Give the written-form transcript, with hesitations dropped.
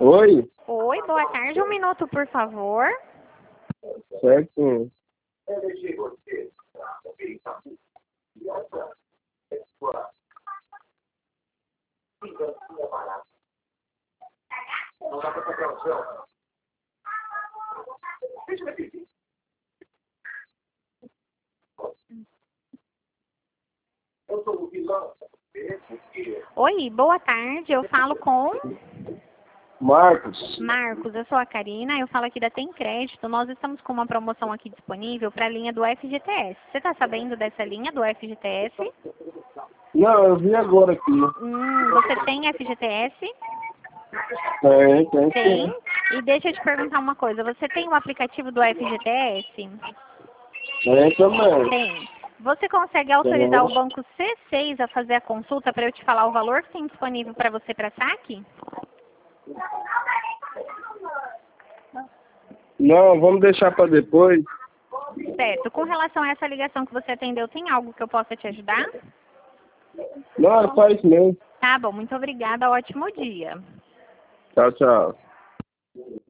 Oi? Oi, boa tarde. Um minuto, por favor. Certo. Oi, boa tarde. Eu falo com Marcos? Marcos. Eu sou a Karina. Eu falo aqui da Tem Crédito. Nós estamos com uma promoção aqui disponível para a linha do FGTS. Você está sabendo dessa linha do FGTS? Não, eu vi agora aqui. Você tem FGTS? Tem Tem. sim. E deixa eu te perguntar uma coisa. Você tem o aplicativo do FGTS? Tem também. Tem. Você consegue autorizar o banco C6 a fazer a consulta para eu te falar o valor que tem disponível para você para saque? Não, vamos deixar para depois. Certo. Com relação a essa ligação que você atendeu, tem algo que eu possa te ajudar? Não, é só isso mesmo. Tá bom. Muito obrigada. Ótimo dia. Tchau, tchau.